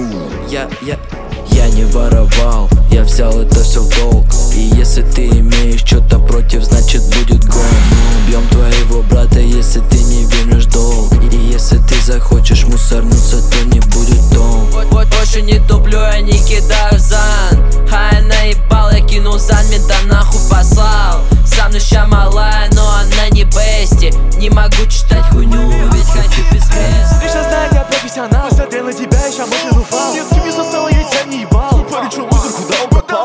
Я не воровал, я взял это все в долг. И если ты имеешь что-то против, значит будет гон. Мы убьем твоего брата, если ты не вернешь долг. И если ты захочешь мусорнуться, то не будет толк. Больше не туплю, я не кидаю зан. Я наебал, я кинул зан, мента нахуй послал. Сам ща малая, но она не бести. Не могу читать хуйню, ведь хочу без креста. Ты сейчас знает, я профессионал. Посмотрел на тебя, еще машину фал. Нет, ты не застала, я тебя не ебал. Парень, что лузер, куда он пропал?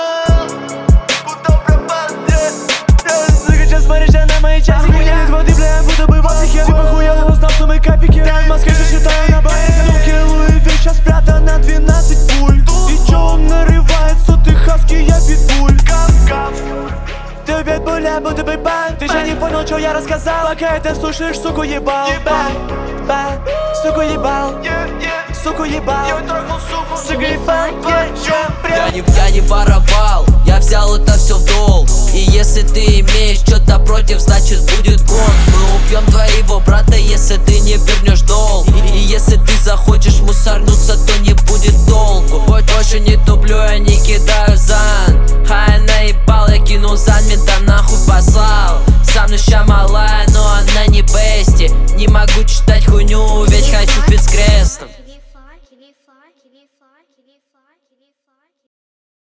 Сука, сейчас смотришь на мои часики. Нет воды, бля, будто бы в Африке. Типа хуя, узнал, что мы капики. Я в Москве же считаю на баре. Суки, Луи Вик, сейчас спрятан на 12 пуль. И чё он нарывает, ты хаски, я питбуль. Ты опять буля, будто бы бан. Ты же не понял, что я рассказал. Пока это слушаешь, суку ебал. Суку ебал. Суку ебал. Суку ебал. Я не воровал, я взял это все в долг. И если ты имеешь что-то против, значит будет гон. Мы убьем твоего брата, если ты не вернешь долг. И если ты захочешь мусорнуться, то не будет толку. Больше не туплю, я не кидаю зан. Я наебал, я кинул зан, мента нахуй